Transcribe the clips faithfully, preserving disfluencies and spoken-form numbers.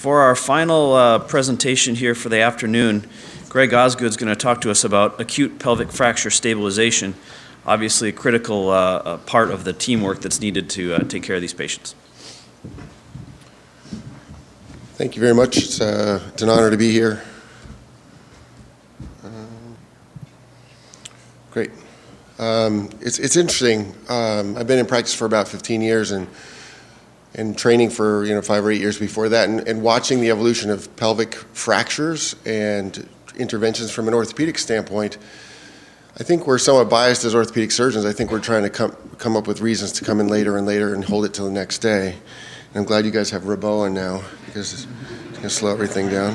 For our final uh, presentation here for the afternoon, Greg Osgood's going to talk to us about acute pelvic fracture stabilization, obviously a critical uh, uh, part of the teamwork that's needed to uh, take care of these patients. Thank you very much. It's, uh, it's an honor to be here. Um, great. Um, it's, it's interesting. Um, I've been in practice for about fifteen years and and training for you know five or eight years before that, and, and watching the evolution of pelvic fractures and interventions from an orthopedic standpoint. I think we're somewhat biased as orthopedic surgeons. I think we're trying to come come up with reasons to come in later and later and hold it till the next day. And I'm glad you guys have Reboa now because it's going to slow everything down.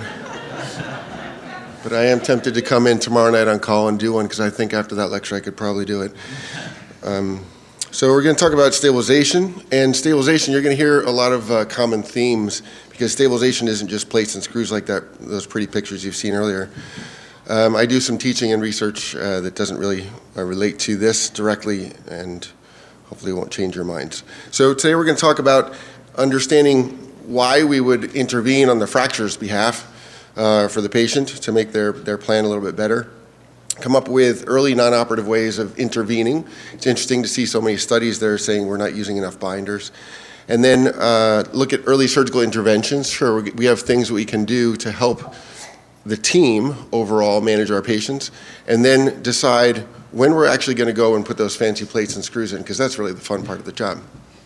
But I am tempted to come in tomorrow night on call and do one because I think after that lecture I could probably do it. Um, So we're going to talk about stabilization, and stabilization, you're going to hear a lot of uh, common themes because stabilization isn't just plates and screws like that, those pretty pictures you've seen earlier. Um, I do some teaching and research uh, that doesn't really uh, relate to this directly, and hopefully it won't change your minds. So today we're going to talk about understanding why we would intervene on the fracture's behalf uh, for the patient to make their, their plan a little bit better. Come up with early non-operative ways of intervening. It's interesting to see so many studies that are saying we're not using enough binders. And then uh, look at early surgical interventions. Sure, we have things that we can do to help the team overall manage our patients, and then decide when we're actually going to go and put those fancy plates and screws in, because that's really the fun part of the job.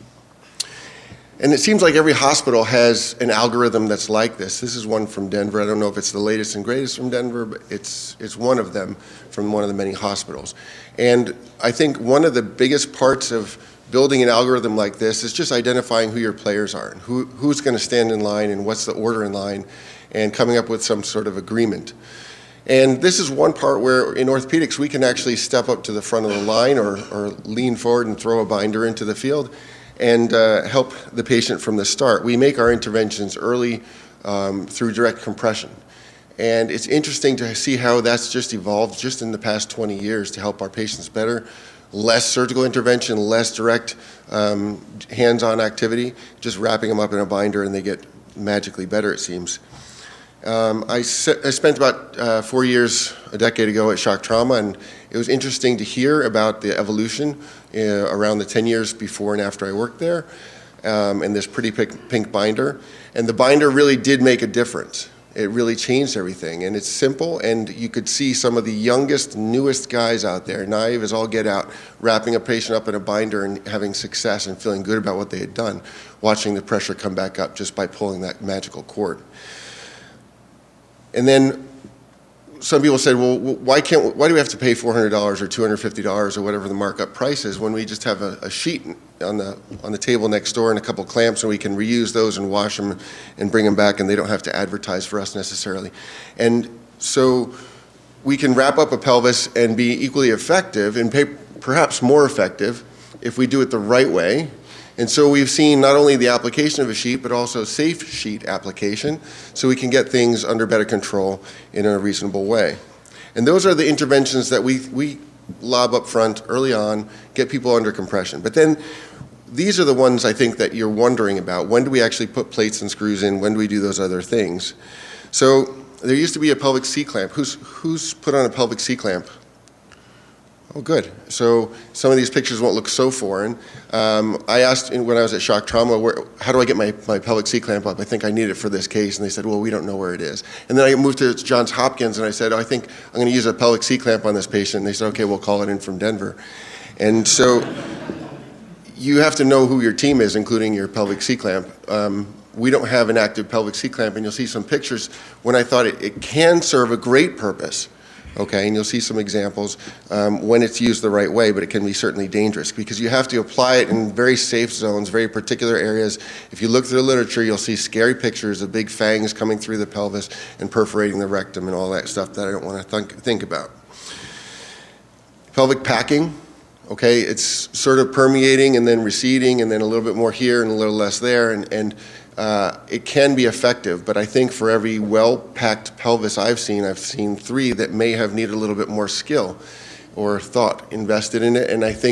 And it seems like every hospital has an algorithm that's like this. This is one from Denver. I don't know if it's the latest and greatest from Denver, but it's it's one of them from one of the many hospitals. And I think one of the biggest parts of building an algorithm like this is just identifying who your players are and who, who's going to stand in line and what's the order in line, and coming up with some sort of agreement. And this is one part where in orthopedics we can actually step up to the front of the line or, or lean forward and throw a binder into the field and uh, help the patient from the start. We make our interventions early um, through direct compression. And it's interesting to see how that's just evolved just in the past twenty years to help our patients better. Less surgical intervention, less direct um, hands-on activity, just wrapping them up in a binder and they get magically better, it seems. Um, I, se- I spent about uh, four years, a decade ago, at Shock Trauma, and it was interesting to hear about the evolution uh, around the ten years before and after I worked there, um, and this pretty pink, pink binder. And the binder really did make a difference. It really changed everything, and it's simple, and you could see some of the youngest, newest guys out there, naive as all get out, wrapping a patient up in a binder and having success and feeling good about what they had done, watching the pressure come back up just by pulling that magical cord. And then some people said, well, why can't, why do we have to pay four hundred dollars or two hundred fifty dollars or whatever the markup price is when we just have a, a sheet on the on the table next door and a couple clamps, and we can reuse those and wash them and bring them back, and they don't have to advertise for us necessarily. And so we can wrap up a pelvis and be equally effective and pay, perhaps more effective if we do it the right way. And so we've seen not only the application of a sheet, but also safe sheet application, so we can get things under better control in a reasonable way. And those are the interventions that we we lob up front early on, get people under compression. But then these are the ones I think that you're wondering about. When do we actually put plates and screws in? When do we do those other things? So there used to be a pelvic C-clamp. Who's, who's put on a pelvic C-clamp? Oh, good. So some of these pictures won't look so foreign. Um, I asked when I was at Shock Trauma, where, how do I get my, my pelvic C-clamp up? I think I need it for this case. And they said, well, we don't know where it is. And then I moved to Johns Hopkins, and I said, oh, I think I'm going to use a pelvic C-clamp on this patient. And they said, okay, we'll call it in from Denver. And so you have to know who your team is, including your pelvic C-clamp. Um, we don't have an active pelvic C-clamp, and you'll see some pictures when I thought it, it can serve a great purpose. Okay, and you'll see some examples um, when it's used the right way, but it can be certainly dangerous because you have to apply it in very safe zones, very particular areas. If you look through the literature, you'll see scary pictures of big fangs coming through the pelvis and perforating the rectum and all that stuff that I don't want to think, think about. Pelvic packing, okay, it's sort of permeating and then receding and then a little bit more here and a little less there, and, and Uh, it can be effective, but I think for every well-packed pelvis I've seen, I've seen three that may have needed a little bit more skill or thought invested in it. And I think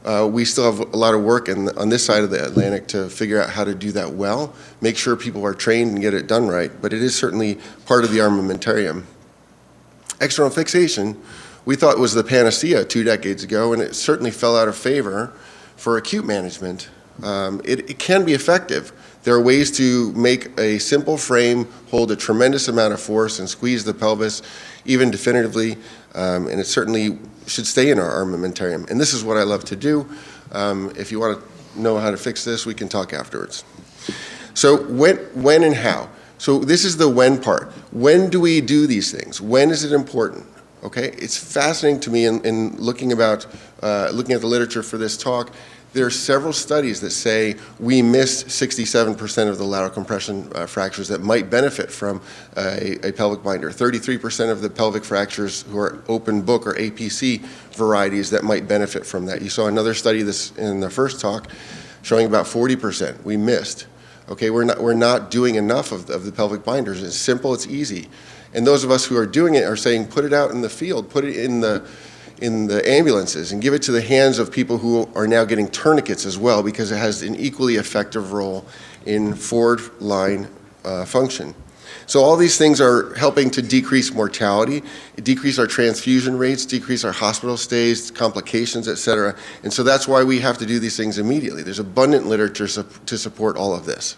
Uh, we still have a lot of work in, on this side of the Atlantic to figure out how to do that well, make sure people are trained and get it done right, but it is certainly part of the armamentarium. External fixation, we thought was the panacea two decades ago, and it certainly fell out of favor for acute management. Um, it, it can be effective. There are ways to make a simple frame hold a tremendous amount of force and squeeze the pelvis, even definitively, um, and it certainly should stay in our armamentarium. And this is what I love to do. Um, if you want to know how to fix this, we can talk afterwards. So when, when and how? So this is the when part. When do we do these things? When is it important? Okay, it's fascinating to me in, in looking about, uh, looking at the literature for this talk. There are several studies that say we miss sixty-seven percent of the lateral compression uh, fractures that might benefit from a, a pelvic binder. thirty-three percent of the pelvic fractures who are open book or A P C varieties that might benefit from that. You saw another study this in the first talk showing about forty percent we missed. Okay, we're not, we're not doing enough of the, of the pelvic binders. It's simple, it's easy. And those of us who are doing it are saying put it out in the field, put it in the in the ambulances and give it to the hands of people who are now getting tourniquets as well, because it has an equally effective role in forward line uh, function. So all these things are helping to decrease mortality, decrease our transfusion rates, decrease our hospital stays, complications, et cetera. And so that's why we have to do these things immediately. There's abundant literature to support all of this.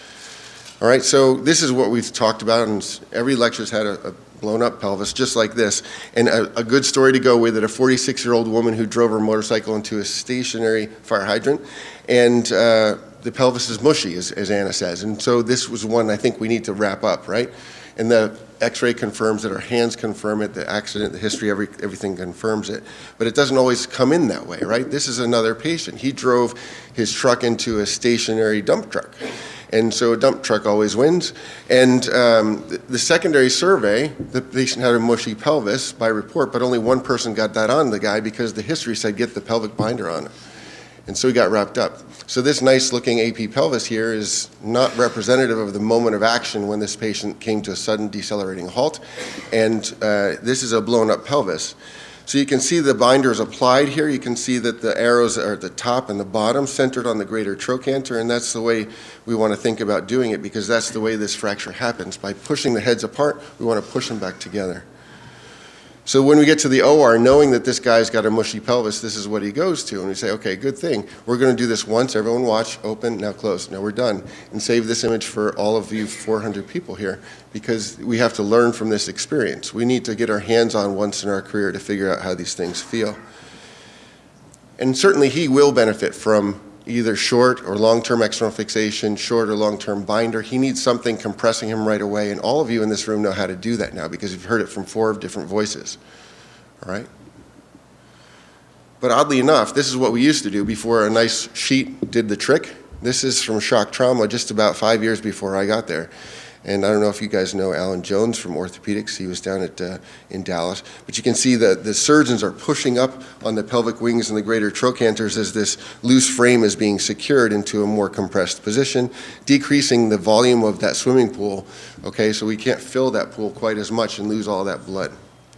All right, so this is what we've talked about, and every lecture's had a, a blown up pelvis just like this. And a, a good story to go with it, a forty-six-year-old woman who drove her motorcycle into a stationary fire hydrant, and uh, the pelvis is mushy, as, as Anna says. And so this was one I think we need to wrap up, right? And the x-ray confirms it, our hands confirm it, the accident, the history, every, everything confirms it. But it doesn't always come in that way, right? This is another patient. He drove his truck into a stationary dump truck. And so a dump truck always wins. And um, the, the secondary survey, the patient had a mushy pelvis by report, but only one person got that on the guy because the history said get the pelvic binder on it. And so he got wrapped up. So this nice looking A P pelvis here is not representative of the moment of action when this patient came to a sudden decelerating halt. And uh, this is a blown up pelvis. So you can see the binders applied here. You can see that the arrows are at the top and the bottom, centered on the greater trochanter, and that's the way we want to think about doing it, because that's the way this fracture happens. By pushing the heads apart, we want to push them back together. So when we get to the O R, knowing that this guy's got a mushy pelvis, this is what he goes to. And we say, okay, good thing. We're going to do this once. Everyone watch, open, now close. Now we're done. And save this image for all of you four hundred people here, because we have to learn from this experience. We need to get our hands on once in our career to figure out how these things feel. And certainly he will benefit from either short or long-term external fixation, short or long-term binder. He needs something compressing him right away, and all of you in this room know how to do that now because you've heard it from four different voices, all right? But oddly enough, this is what we used to do before a nice sheet did the trick. This is from shock trauma just about five years before I got there. And I don't know if you guys know Alan Jones from orthopedics. He was down at uh, in Dallas. But you can see that the surgeons are pushing up on the pelvic wings and the greater trochanters as this loose frame is being secured into a more compressed position, decreasing the volume of that swimming pool. Okay, so we can't fill that pool quite as much and lose all that blood.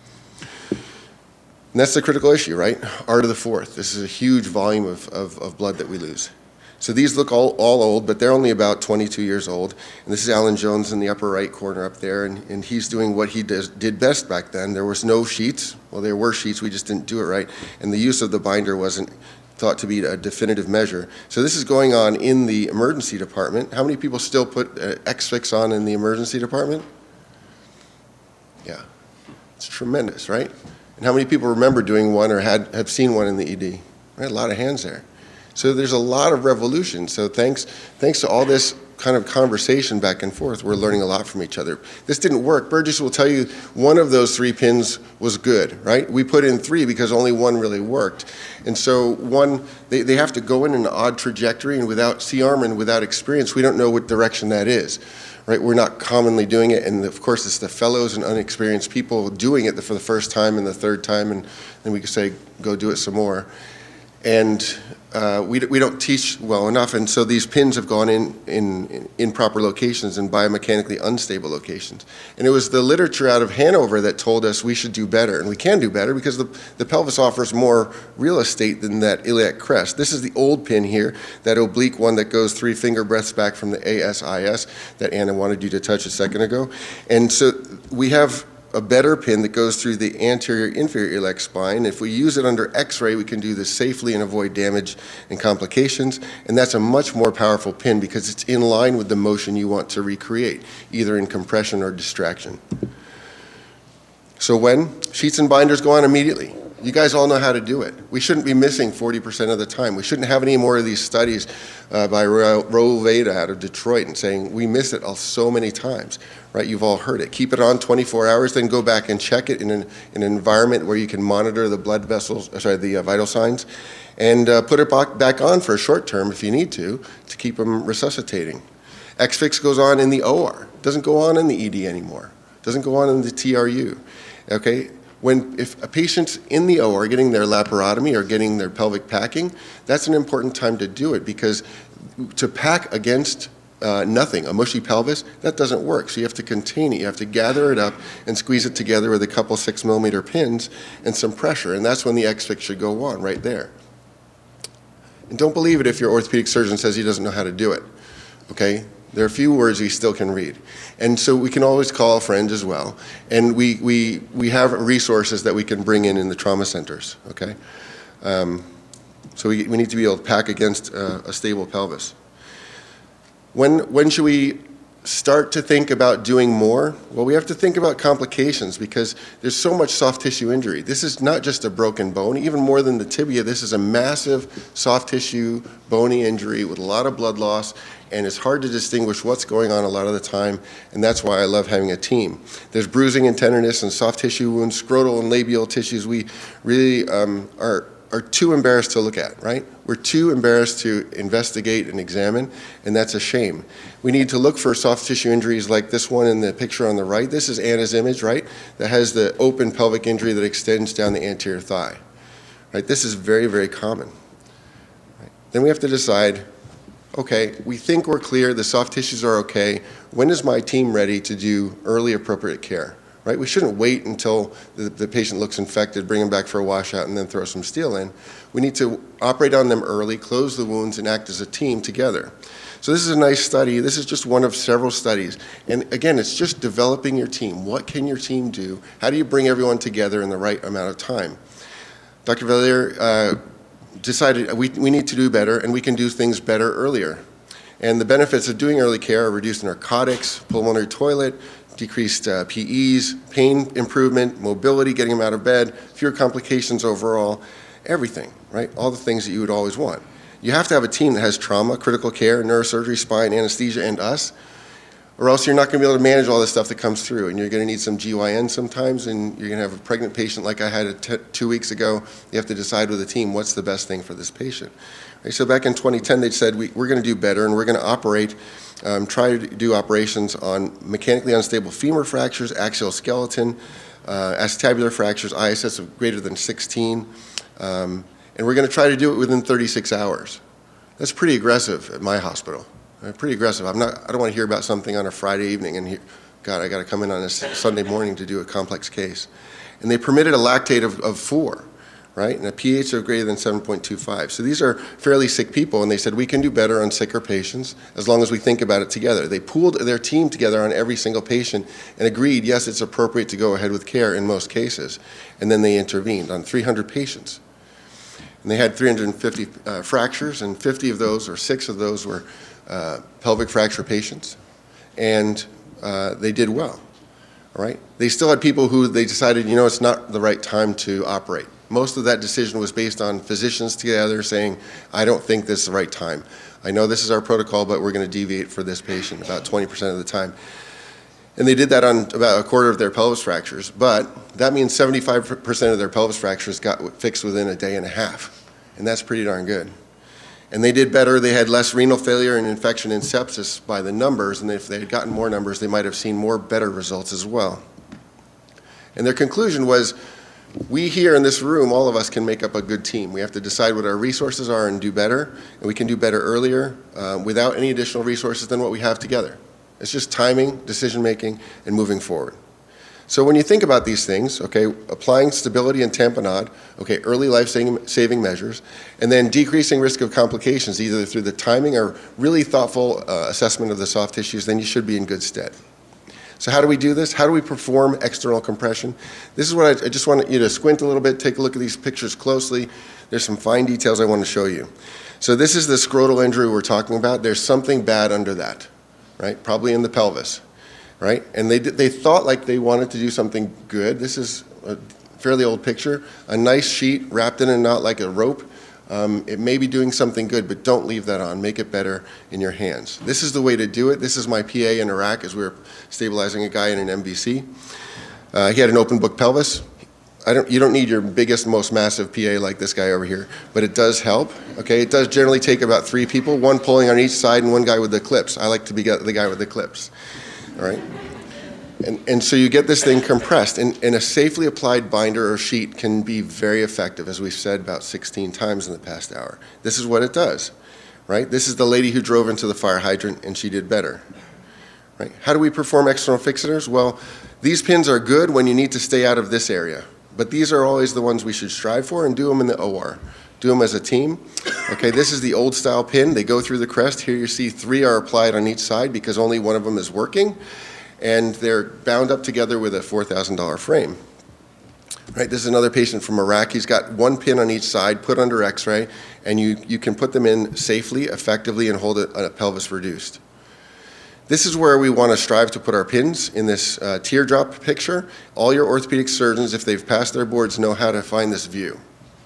And that's the critical issue, right? R to the fourth. This is a huge volume of, of, of blood that we lose. So these look all, all old, but they're only about twenty-two years old. And this is Alan Jones in the upper right corner up there, and, and he's doing what he does, did best back then. There was no sheets. Well, there were sheets, we just didn't do it right. And the use of the binder wasn't thought to be a definitive measure. So this is going on in the emergency department. How many people still put uh, X-Fix on in the emergency department? Yeah, it's tremendous, right? And how many people remember doing one or had have seen one in the E D? Right, a lot of hands there. So there's a lot of revolution. So thanks, thanks to all this kind of conversation back and forth, we're learning a lot from each other. This didn't work. Burgess will tell you one of those three pins was good, right? We put in three because only one really worked. And so one, they, they have to go in an odd trajectory, and without C-arm and without experience, we don't know what direction that is. Right, we're not commonly doing it, and of course it's the fellows and unexperienced people doing it for the first time and the third time, and then we can say, go do it some more. And uh, we, we don't teach well enough, and so these pins have gone in, in, in improper locations and biomechanically unstable locations. And it was the literature out of Hanover that told us we should do better, and we can do better because the, the pelvis offers more real estate than that iliac crest. This is the old pin here, that oblique one that goes three finger breaths back from the A S I S that Anna wanted you to touch a second ago. And so we have a better pin that goes through the anterior inferior iliac spine. If we use it under x-ray, we can do this safely and avoid damage and complications, and that's a much more powerful pin because it's in line with the motion you want to recreate, either in compression or distraction. So when? Sheets and binders go on immediately. You guys all know how to do it. We shouldn't be missing forty percent of the time. We shouldn't have any more of these studies uh, by Raul Veda out of Detroit and saying we miss it all so many times, right? You've all heard it. Keep it on twenty-four hours, then go back and check it in an, in an environment where you can monitor the blood vessels, sorry, the uh, vital signs, and uh, put it back on for a short term if you need to, to keep them resuscitating. X-Fix goes on in the O R. Doesn't go on in the E D anymore. Doesn't go on in the T R U, okay? When, if a patient's in the O R getting their laparotomy or getting their pelvic packing, that's an important time to do it because to pack against uh, nothing, a mushy pelvis, that doesn't work. So you have to contain it. You have to gather it up and squeeze it together with a couple six millimeter pins and some pressure, and that's when the X-Fix should go on, right there. And don't believe it if your orthopedic surgeon says he doesn't know how to do it, okay? There are a few words he still can read. And so we can always call friends as well. And we, we, we have resources that we can bring in in the trauma centers, okay? Um, so we, we need to be able to pack against uh, a stable pelvis. When, when should we start to think about doing more? Well, we have to think about complications because there's so much soft tissue injury. This is not just a broken bone. Even more than the tibia, this is a massive soft tissue bony injury with a lot of blood loss, and it's hard to distinguish what's going on a lot of the time, and that's why I love having a team. There's bruising and tenderness and soft tissue wounds, scrotal and labial tissues we really um, are are too embarrassed to look at, right? We're too embarrassed to investigate and examine, and that's a shame. We need to look for soft tissue injuries like this one in the picture on the right. This is Anna's image, right? That has the open pelvic injury that extends down the anterior thigh, right? This is very, very common. Right? Then we have to decide, okay, we think we're clear, the soft tissues are okay. When is my team ready to do early appropriate care? Right? We shouldn't wait until the, the patient looks infected, bring them back for a washout, and then throw some steel in. We need to operate on them early, close the wounds, and act as a team together. So this is a nice study. This is just one of several studies. And again, it's just developing your team. What can your team do? How do you bring everyone together in the right amount of time? Doctor Valliere uh, decided we, we need to do better, and we can do things better earlier. And the benefits of doing early care are reduced narcotics, pulmonary toilet, decreased uh, P Es, pain improvement, mobility, getting them out of bed, fewer complications overall, everything, right? All the things that you would always want. You have to have a team that has trauma, critical care, neurosurgery, spine, anesthesia, and us, or else you're not going to be able to manage all this stuff that comes through, and you're going to need some G Y N sometimes, and you're going to have a pregnant patient like I had a t two weeks ago. You have to decide with the team what's the best thing for this patient. Right? So back in twenty ten, they said we, we're going to do better, and we're going to operate Um, try to do operations on mechanically unstable femur fractures, axial skeleton, uh, acetabular fractures, I S S of greater than sixteen, um, and we're going to try to do it within thirty-six hours. That's pretty aggressive at my hospital. Uh, pretty aggressive. I'm not. I don't want to hear about something on a Friday evening and hear, God, I got to come in on a Sunday morning to do a complex case. And they permitted a lactate of, of four. Right, and a pH of greater than seven point two five. So these are fairly sick people, and they said we can do better on sicker patients as long as we think about it together. They pooled their team together on every single patient and agreed, yes, it's appropriate to go ahead with care in most cases. And then they intervened on three hundred patients. And they had three hundred fifty uh, fractures, and fifty of those, or six of those, were uh, pelvic fracture patients. And uh, they did well, all right? They still had people who they decided, you know, it's not the right time to operate. Most of that decision was based on physicians together saying, I don't think this is the right time. I know this is our protocol, but we're going to deviate for this patient about twenty percent of the time. And they did that on about a quarter of their pelvis fractures, but that means seventy-five percent of their pelvis fractures got fixed within a day and a half, and that's pretty darn good. And they did better. They had less renal failure and infection and sepsis by the numbers, and if they had gotten more numbers, they might have seen more better results as well. And their conclusion was, we here in this room, all of us can make up a good team. We have to decide what our resources are and do better, and we can do better earlier uh, without any additional resources than what we have together. It's just timing, decision-making, and moving forward. So when you think about these things, okay, applying stability and tamponade, okay, early life-saving measures, and then decreasing risk of complications either through the timing or really thoughtful uh, assessment of the soft tissues, then you should be in good stead. So how do we do this? How do we perform external compression? This is what I, I just want you to squint a little bit, take a look at these pictures closely. There's some fine details I want to show you. So this is the scrotal injury we're talking about. There's something bad under that, right? Probably in the pelvis, right? And they, they thought like they wanted to do something good. This is a fairly old picture. A nice sheet wrapped in a knot like a rope. Um, it may be doing something good, but don't leave that on. Make it better in your hands. This is the way to do it. This is my P A in Iraq as we were stabilizing a guy in an M B C. Uh, he had an open book pelvis. I don't, you don't need your biggest, most massive P A like this guy over here, but it does help. Okay, it does generally take about three people, one pulling on each side and one guy with the clips. I like to be the guy with the clips. All right. And, and so you get this thing compressed, and, and a safely applied binder or sheet can be very effective, as we've said about sixteen times in the past hour. This is what it does, right? This is the lady who drove into the fire hydrant, and she did better, right? How do we perform external fixators? Well, these pins are good when you need to stay out of this area, but these are always the ones we should strive for, and do them in the O R. Do them as a team. Okay, this is the old style pin. They go through the crest. Here you see three are applied on each side because only one of them is working. And they're bound up together with a four thousand dollar frame. Right, this is another patient from Iraq. He's got one pin on each side, put under x-ray, and you, you can put them in safely, effectively, and hold it a pelvis reduced. This is where we want to strive to put our pins in this uh, teardrop picture. All your orthopedic surgeons, if they've passed their boards, know how to find this view.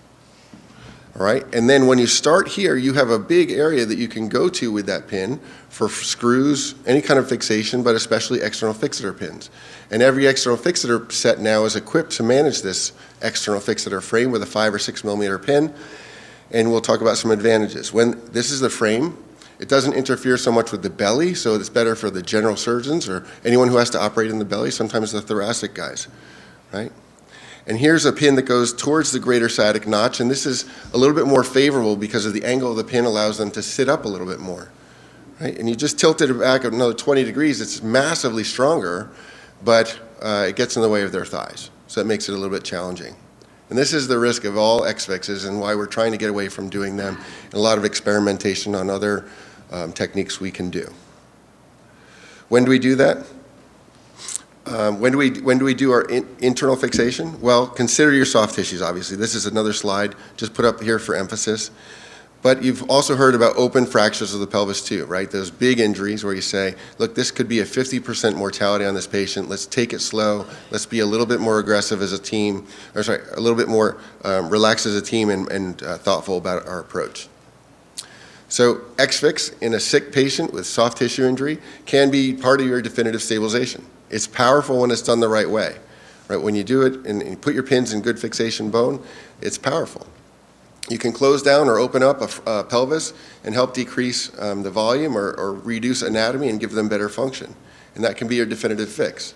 All right, and then when you start here, you have a big area that you can go to with that pin for screws, any kind of fixation, but especially external fixator pins. And every external fixator set now is equipped to manage this external fixator frame with a five or six millimeter pin. And we'll talk about some advantages. When this is the frame, it doesn't interfere so much with the belly, so it's better for the general surgeons or anyone who has to operate in the belly, sometimes the thoracic guys, right? And here's a pin that goes towards the greater sciatic notch, and this is a little bit more favorable because of the angle of the pin allows them to sit up a little bit more, right? And you just tilt it back another twenty degrees, it's massively stronger, but uh, it gets in the way of their thighs, so that makes it a little bit challenging. And this is the risk of all X-fixes and why we're trying to get away from doing them, and a lot of experimentation on other um, techniques we can do. When do we do that? Um, when do we when do we do our in, internal fixation? Well, consider your soft tissues, obviously. This is another slide just put up here for emphasis. But you've also heard about open fractures of the pelvis too, right? Those big injuries where you say, look, this could be a fifty percent mortality on this patient. Let's take it slow. Let's be a little bit more aggressive as a team, or sorry, a little bit more um, relaxed as a team and, and uh, thoughtful about our approach. So X-fix in a sick patient with soft tissue injury can be part of your definitive stabilization. It's powerful when it's done the right way, right? When you do it and, and put your pins in good fixation bone, it's powerful. You can close down or open up a, a pelvis and help decrease um, the volume or, or reduce anatomy and give them better function. And that can be your definitive fix.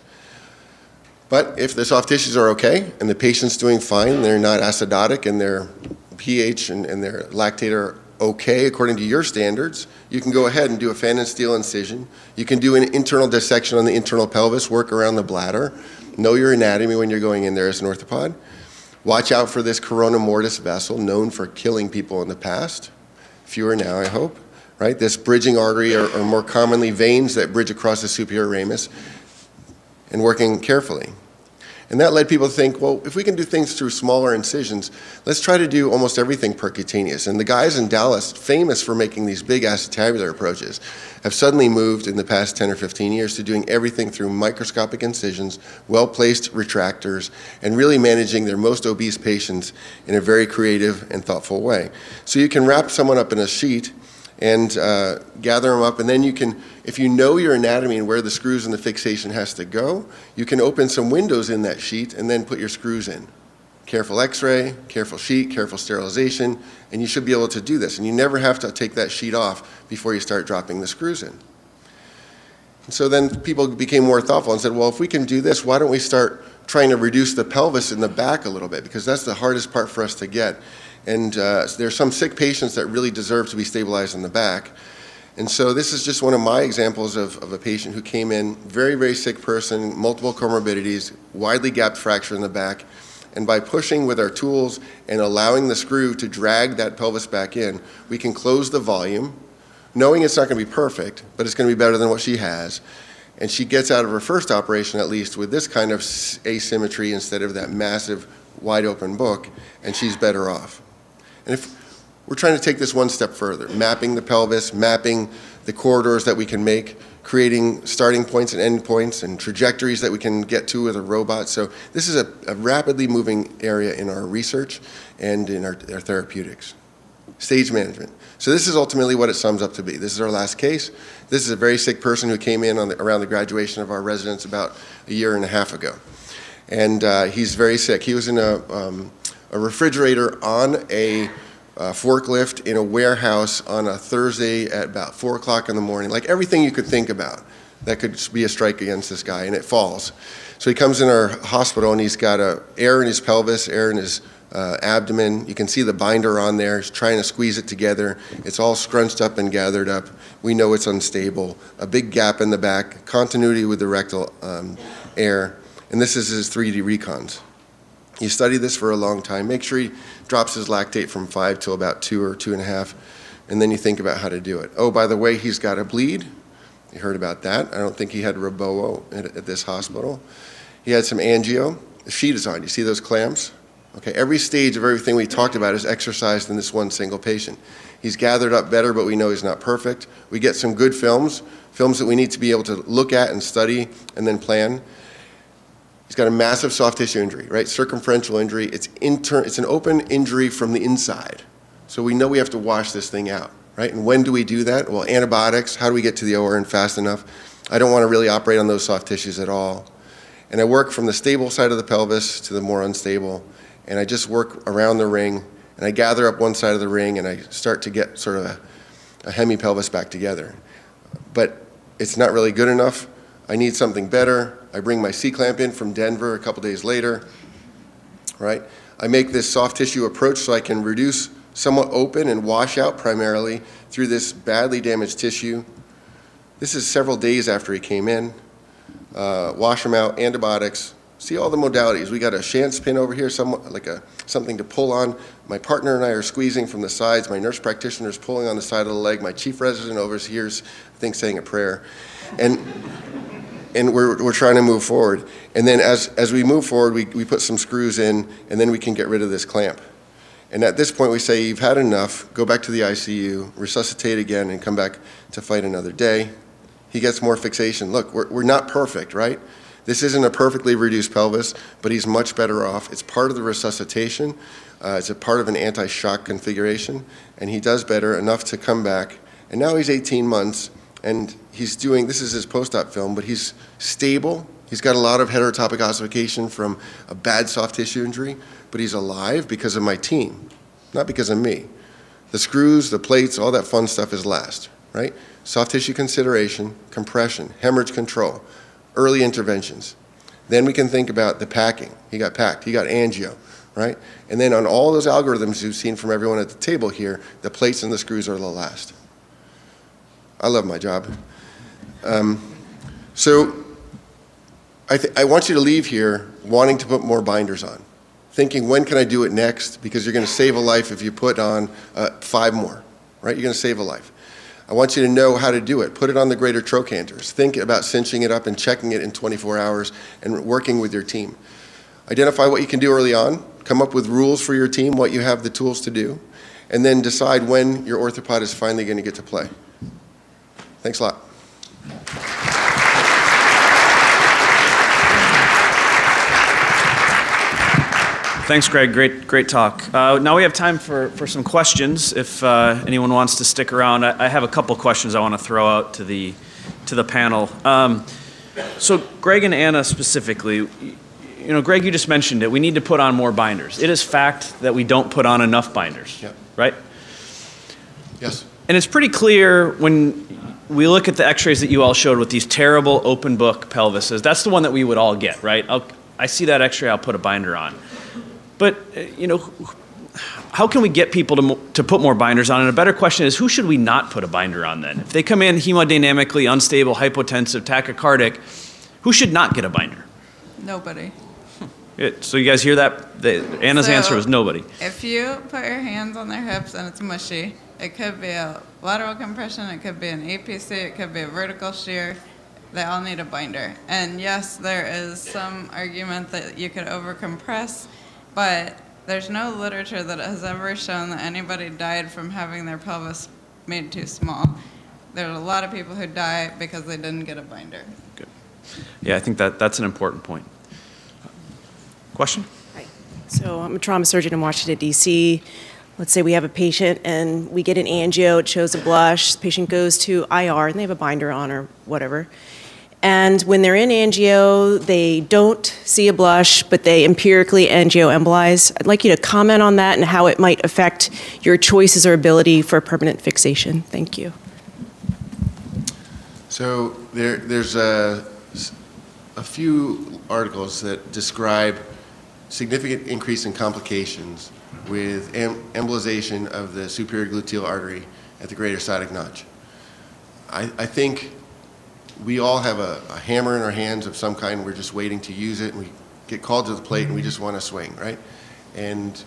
But if the soft tissues are okay and the patient's doing fine, they're not acidotic and their pH and, and their lactate are okay according to your standards, you can go ahead and do a fan and steel incision. You can do an internal dissection on the internal pelvis, work around the bladder, know your anatomy when you're going in there as an orthopod. Watch out for this corona mortis vessel, known for killing people in the past. Fewer now, I hope, right? This bridging artery, or, or more commonly veins that bridge across the superior ramus, and working carefully. And that led people to think, well, if we can do things through smaller incisions, let's try to do almost everything percutaneous. And the guys in Dallas, famous for making these big acetabular approaches, have suddenly moved in the past ten or fifteen years to doing everything through microscopic incisions, well-placed retractors, and really managing their most obese patients in a very creative and thoughtful way. So you can wrap someone up in a sheet and uh, gather them up, and then you can, if you know your anatomy and where the screws and the fixation has to go, you can open some windows in that sheet and then put your screws in. Careful x-ray, careful sheet, careful sterilization, and you should be able to do this. And you never have to take that sheet off before you start dropping the screws in. And so then people became more thoughtful and said, well, if we can do this, why don't we start trying to reduce the pelvis in the back a little bit, because that's the hardest part for us to get. And uh, there's some sick patients that really deserve to be stabilized in the back. And so this is just one of my examples of, of a patient who came in, very, very sick person, multiple comorbidities, widely gapped fracture in the back. And by pushing with our tools and allowing the screw to drag that pelvis back in, we can close the volume, knowing it's not going to be perfect, but it's going to be better than what she has. And she gets out of her first operation, at least, with this kind of asymmetry instead of that massive, wide open book, and she's better off. And if we're trying to take this one step further, mapping the pelvis, mapping the corridors that we can make, creating starting points and end points and trajectories that we can get to with a robot. So this is a, a rapidly moving area in our research and in our, our therapeutics. Stage management. So this is ultimately what it sums up to be. This is our last case. This is a very sick person who came in on the, around the graduation of our residence about a year and a half ago. And uh, he's very sick. He was in a, um, a refrigerator on a Uh, forklift in a warehouse on a Thursday at about four o'clock in the morning, like everything you could think about that could be a strike against this guy, and it falls. So he comes in our hospital, and he's got a, air in his pelvis, air in his uh, abdomen. You can see the binder on there. He's trying to squeeze it together. It's all scrunched up and gathered up. We know it's unstable. A big gap in the back, continuity with the rectal um, air, and this is his three D recons. You study this for a long time. Make sure he drops his lactate from five to about two or two and a half, and then you think about how to do it. Oh, by the way, he's got a bleed. You heard about that. I don't think he had Rebozo at, at this hospital. He had some angio. The sheet is on. You see those clamps? Okay, every stage of everything we talked about is exercised in this one single patient. He's gathered up better, but we know he's not perfect. We get some good films, films that we need to be able to look at and study and then plan. He's got a massive soft tissue injury, right? Circumferential injury. It's inter- It's an open injury from the inside. So we know we have to wash this thing out, right? And when do we do that? Well, antibiotics. How do we get to the O R N fast enough? I don't want to really operate on those soft tissues at all. And I work from the stable side of the pelvis to the more unstable. And I just work around the ring. And I gather up one side of the ring, and I start to get sort of a, a hemipelvis back together. But it's not really good enough. I need something better. I bring my C-clamp in from Denver a couple days later, right? I make this soft tissue approach so I can reduce somewhat open and wash out primarily through this badly damaged tissue. This is several days after he came in. Uh, wash him out, antibiotics. See all the modalities. We got a Shantz pin over here, somewhat like a something to pull on. My partner and I are squeezing from the sides. My nurse practitioner is pulling on the side of the leg. My chief resident over here is, I think, saying a prayer. And and we're we're trying to move forward. And then as as we move forward, we, we put some screws in, and then we can get rid of this clamp. And at this point, we say, you've had enough, go back to the I C U, resuscitate again, and come back to fight another day. He gets more fixation. Look, we're we're not perfect, right? This isn't a perfectly reduced pelvis, but he's much better off. It's part of the resuscitation. Uh, it's a part of an anti-shock configuration, and he does better enough to come back. And now he's eighteen months, and he's doing, this is his post-op film, but he's stable. He's got a lot of heterotopic ossification from a bad soft tissue injury, but he's alive because of my team, not because of me. The screws, the plates, all that fun stuff is last, right? Soft tissue consideration, compression, hemorrhage control, early interventions. Then we can think about the packing. He got packed, he got angio, right? And then on all those algorithms you've seen from everyone at the table here, the plates and the screws are the last. I love my job. Um, so I, th- I want you to leave here wanting to put more binders on, thinking, when can I do it next? Because you're going to save a life if you put on uh, five more, right? You're going to save a life. I want you to know how to do it. Put it on the greater trochanters. Think about cinching it up and checking it in twenty-four hours and working with your team. Identify what you can do early on. Come up with rules for your team, what you have the tools to do, and then decide when your orthopod is finally going to get to play. Thanks a lot. Thanks, Greg. Great, great talk. Uh, now we have time for, for some questions. If uh, anyone wants to stick around, I, I have a couple questions I want to throw out to the to the panel. Um, so, Greg and Anna specifically, you know, Greg, you just mentioned it. We need to put on more binders. It is fact that we don't put on enough binders, yep. right? Yes. And it's pretty clear when we look at the X-rays that you all showed with these terrible open book pelvises. That's the one that we would all get, right? I'll, I see that x-ray, I'll put a binder on. But, uh, you know, how can we get people to, mo- to put more binders on? And a better question is, who should we not put a binder on then? If they come in hemodynamically unstable, hypotensive, tachycardic, who should not get a binder? Nobody. It, so you guys hear that? The, Anna's So, answer was nobody. If you put your hands on their hips and it's mushy, it could be a lateral compression, it could be an A P C, it could be a vertical shear. They all need a binder. And yes, there is some argument that you could overcompress, but there's no literature that has ever shown that anybody died from having their pelvis made too small. There are a lot of people who die because they didn't get a binder. Good. Yeah, I think that that's an important point. Question? Hi. So I'm a trauma surgeon in Washington, D C Let's say we have a patient and we get an angio, it shows a blush, the patient goes to I R and they have a binder on or whatever. And when they're in angio, they don't see a blush, but they empirically angioembolize. I'd like you to comment on that and how it might affect your choices or ability for permanent fixation. Thank you. So there, there's a, a few articles that describe significant increase in complications with em- embolization of the superior gluteal artery at the greater sciatic notch. I, I think we all have a, a hammer in our hands of some kind. We're just waiting to use it, and we get called to the plate, and we just want to swing, right? And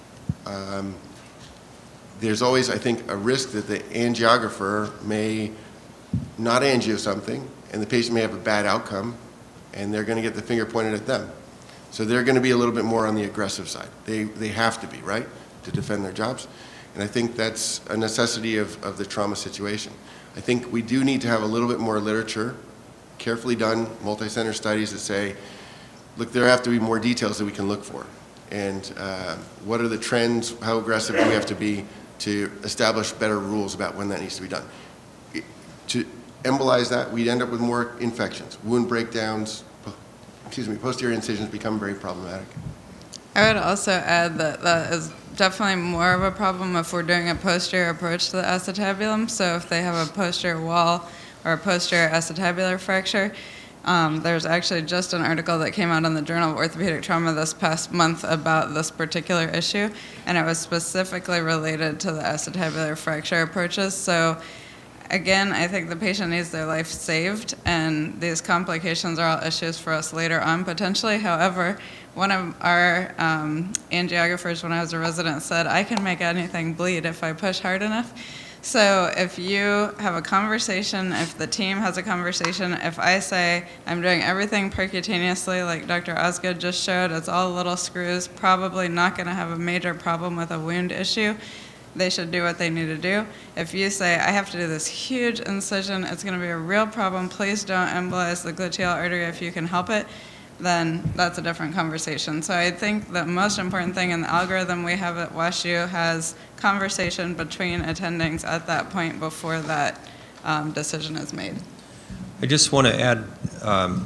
um, there's always, I think, a risk that the angiographer may not angio something, and the patient may have a bad outcome, and they're going to get the finger pointed at them. So they're going to be a little bit more on the aggressive side. They they have to be, right, to defend their jobs. And I think that's a necessity of, of the trauma situation. I think we do need to have a little bit more literature, carefully done, multi-center studies that say, look, there have to be more details that we can look for. And uh, what are the trends, how aggressive do we have to be to establish better rules about when that needs to be done. It, to embolize that, we'd end up with more infections, wound breakdowns, excuse me, posterior incisions become very problematic. I would also add that that is definitely more of a problem if we're doing a posterior approach to the acetabulum. So if they have a posterior wall or a posterior acetabular fracture, um, there's actually just an article that came out in the Journal of Orthopedic Trauma this past month about this particular issue, and it was specifically related to the acetabular fracture approaches. So again, I think the patient needs their life saved, and these complications are all issues for us later on potentially. However, one of our um, angiographers when I was a resident said, I can make anything bleed if I push hard enough. So if you have a conversation, if the team has a conversation, if I say I'm doing everything percutaneously like Doctor Osgood just showed, it's all little screws, probably not going to have a major problem with a wound issue, they should do what they need to do. If you say, I have to do this huge incision, it's going to be a real problem, please don't embolize the gluteal artery if you can help it, then that's a different conversation. So I think the most important thing in the algorithm we have at WashU has conversation between attendings at that point before that um, decision is made. I just want to add, um,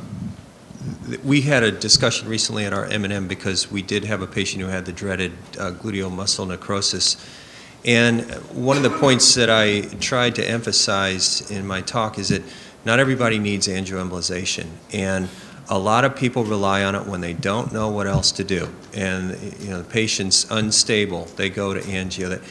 we had a discussion recently at our M and M because we did have a patient who had the dreaded uh, gluteal muscle necrosis. And one of the points that I tried to emphasize in my talk is that not everybody needs angioembolization. And a lot of people rely on it when they don't know what else to do. And you know, the patient's unstable, they go to angio. That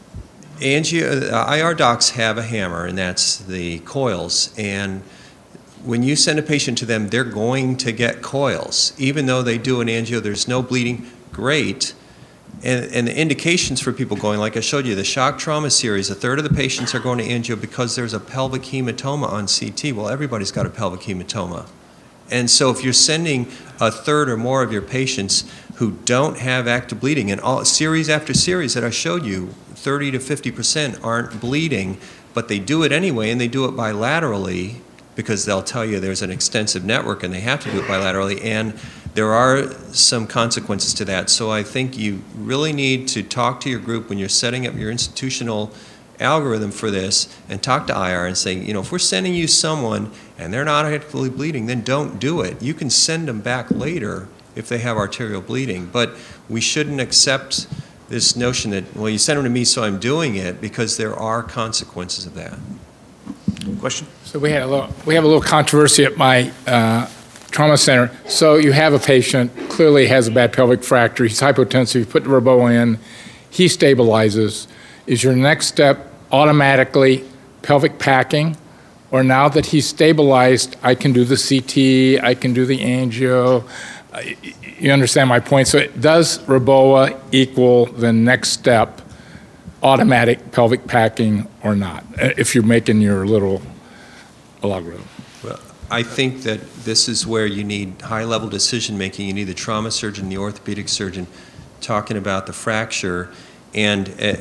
angio, I R docs have a hammer, and that's the coils. And when you send a patient to them, they're going to get coils. Even though they do an angio, there's no bleeding, great. And, and the indications for people going, like I showed you, the shock trauma series, a third of the patients are going to angio because there's a pelvic hematoma on C T. Well, everybody's got a pelvic hematoma. And so if you're sending a third or more of your patients who don't have active bleeding, and all series after series that I showed you, thirty to fifty percent aren't bleeding, but they do it anyway, and they do it bilaterally because they'll tell you there's an extensive network and they have to do it bilaterally, and there are some consequences to that. So I think you really need to talk to your group when you're setting up your institutional algorithm for this and talk to I R and say, you know, if we're sending you someone and they're not actively bleeding, then don't do it. You can send them back later if they have arterial bleeding, but we shouldn't accept this notion that, well, you send them to me so I'm doing it, because there are consequences of that. Question? So we had a little, we have a little controversy at my uh, trauma center. So you have a patient, clearly has a bad pelvic fracture, he's hypotensive, you put the Roboa in, he stabilizes. Is your next step automatically pelvic packing? Or now that he's stabilized, I can do the C T, I can do the angio. Uh, You understand my point? So it, does Roboa equal the next step, automatic pelvic packing or not, uh, if you're making your little algorithm? Well, I think that this is where you need high-level decision-making. You need the trauma surgeon, the orthopedic surgeon talking about the fracture, and uh,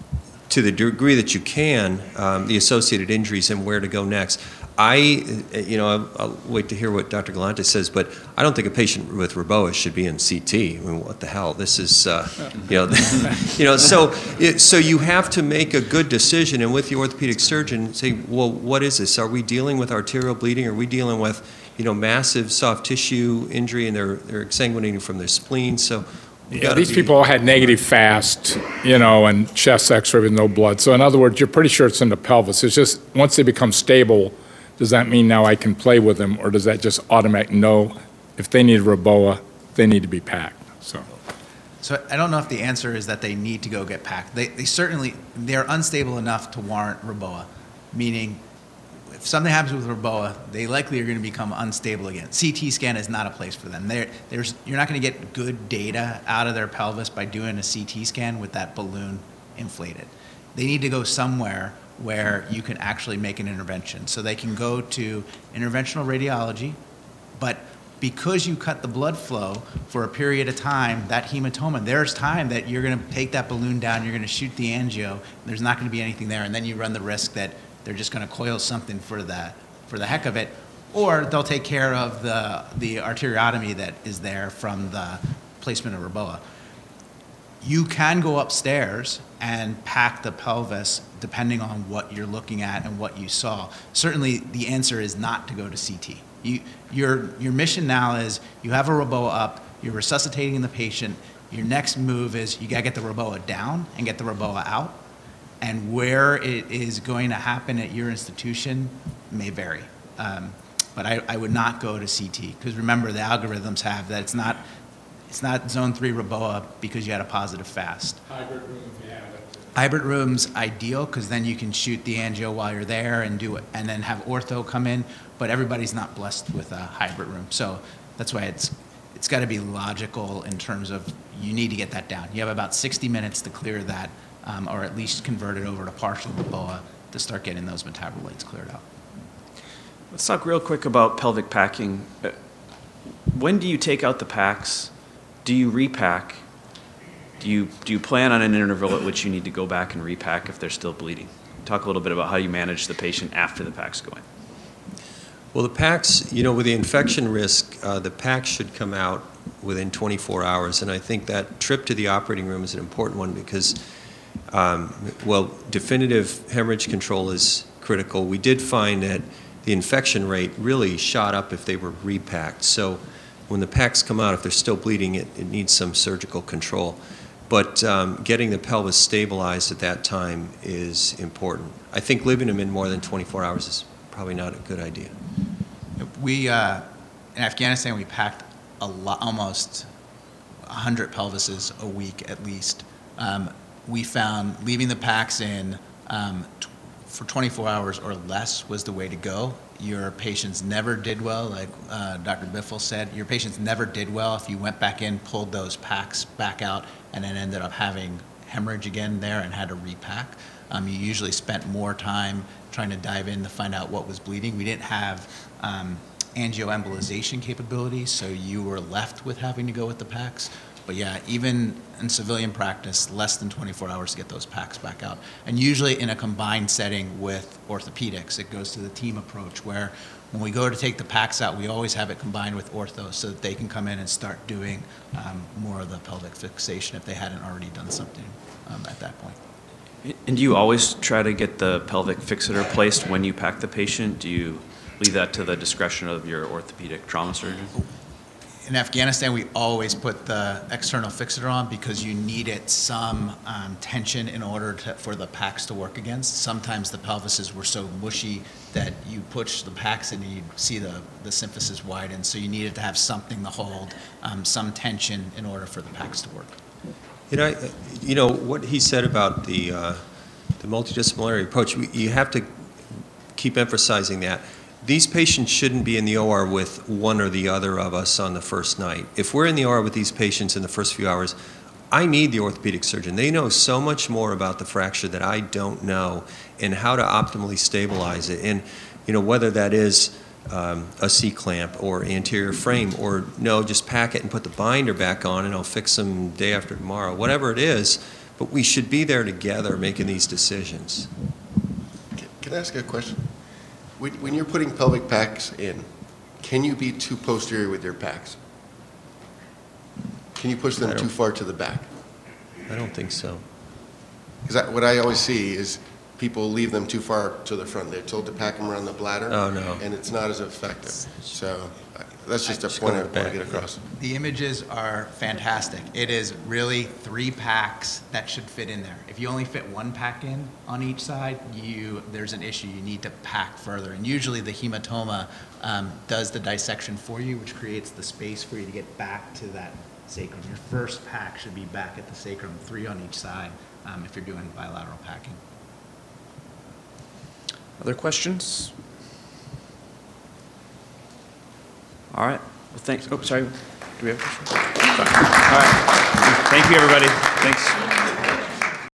to the degree that you can, um, the associated injuries and where to go next. I, uh, you know, I'll, I'll wait to hear what Doctor Galante says, but I don't think a patient with Roboa should be in C T. I mean, what the hell? This is, uh, you know, you know. So, it, so you have to make a good decision, and with the orthopedic surgeon, say, well, what is this? Are we dealing with arterial bleeding? Are we dealing with, you know, massive soft tissue injury, and they're they're exsanguinating from their spleen? So. Yeah, these people all had negative fast, you know, and chest X-ray with no blood. So in other words, you're pretty sure it's in the pelvis. It's just, once they become stable, does that mean now I can play with them, or does that just automatic no? If they need Roboa, they need to be packed, so. So I don't know if the answer is that they need to go get packed. They, they certainly, they're unstable enough to warrant Roboa, meaning if something happens with Roboa, they likely are going to become unstable again. C T scan is not a place for them. They're, there's, you're not going to get good data out of their pelvis by doing a C T scan with that balloon inflated. They need to go somewhere where you can actually make an intervention. So they can go to interventional radiology, but because you cut the blood flow for a period of time, that hematoma, there's time that you're going to take that balloon down, you're going to shoot the angio, there's not going to be anything there, and then you run the risk that they're just going to coil something for the, for the heck of it, or they'll take care of the, the arteriotomy that is there from the placement of Roboa. You can go upstairs and pack the pelvis depending on what you're looking at and what you saw. Certainly the answer is not to go to C T. You, your, your mission now is you have a Roboa up, you're resuscitating the patient, your next move is you gotta get the Roboa down and get the Roboa out, and where it is going to happen at your institution may vary. Um, but I, I would not go to C T, because remember the algorithms have that it's not, it's not zone three Roboa because you had a positive fast. Hybrid room, if you have it. Hybrid room's ideal because then you can shoot the angio while you're there and do it, and then have ortho come in. But everybody's not blessed with a hybrid room, so that's why it's it's got to be logical in terms of you need to get that down. You have about sixty minutes to clear that, um, or at least convert it over to partial Roboa to start getting those metabolites cleared out. Let's talk real quick about pelvic packing. Uh, When do you take out the packs? Do you repack? Do you, do you plan on an interval at which you need to go back and repack if they're still bleeding? Talk a little bit about how you manage the patient after the packs go in. Well, the packs, you know, with the infection risk, uh, the packs should come out within twenty-four hours, and I think that trip to the operating room is an important one because, um, well, definitive hemorrhage control is critical. We did find that the infection rate really shot up if they were repacked. So when the packs come out, if they're still bleeding, it, it needs some surgical control. But um, getting the pelvis stabilized at that time is important. I think leaving them in more than twenty-four hours is probably not a good idea. We, uh, in Afghanistan, we packed a lot, almost one hundred pelvises a week at least. Um, we found leaving the packs in um, t- for twenty-four hours or less was the way to go. Your patients never did well, like uh, Doctor Biffle said. Your patients never did well if you went back in, pulled those packs back out, and then ended up having hemorrhage again there and had to repack. Um, you usually spent more time trying to dive in to find out what was bleeding. We didn't have um, angioembolization capabilities, so you were left with having to go with the packs. But yeah, even in civilian practice, less than twenty-four hours to get those packs back out. And usually in a combined setting with orthopedics, it goes to the team approach where when we go to take the packs out, we always have it combined with ortho so that they can come in and start doing um, more of the pelvic fixation if they hadn't already done something um, at that point. And do you always try to get the pelvic fixator placed when you pack the patient? Do you leave that to the discretion of your orthopedic trauma surgeon? In Afghanistan, we always put the external fixator on because you needed some um, tension in order to, for the packs to work against. Sometimes the pelvises were so mushy that you push the packs and you'd see the, the symphysis widen. So you needed to have something to hold um, some tension in order for the packs to work. You know, I- you know what he said about the, uh, the multidisciplinary approach, we- you have to keep emphasizing that. These patients shouldn't be in the O R with one or the other of us on the first night. If we're in the O R with these patients in the first few hours, I need the orthopedic surgeon. They know so much more about the fracture that I don't know and how to optimally stabilize it. And, you know, whether that is um, a C-clamp or anterior frame or no, just pack it and put the binder back on and I'll fix them day after tomorrow, whatever it is, but we should be there together making these decisions. Can- Can I ask a question? When when you're putting pelvic packs in, can you be too posterior with your packs? Can you push I them don't- too far to the back? I don't think so. Because what I always see is people leave them too far to the front. They're told to pack them around the bladder. Oh, no. And it's not as effective. So uh, that's just a Just point go I want back, to get across. The images are fantastic. It is really three packs that should fit in there. If you only fit one pack in on each side, you there's an issue. You need to pack further. And usually the hematoma um, does the dissection for you, which creates the space for you to get back to that sacrum. Your first pack should be back at the sacrum, three on each side, um, if you're doing bilateral packing. Other questions? All right. Well, thanks. Oh, sorry. Do we have a question? Sorry. All right. Thank you, everybody. Thanks.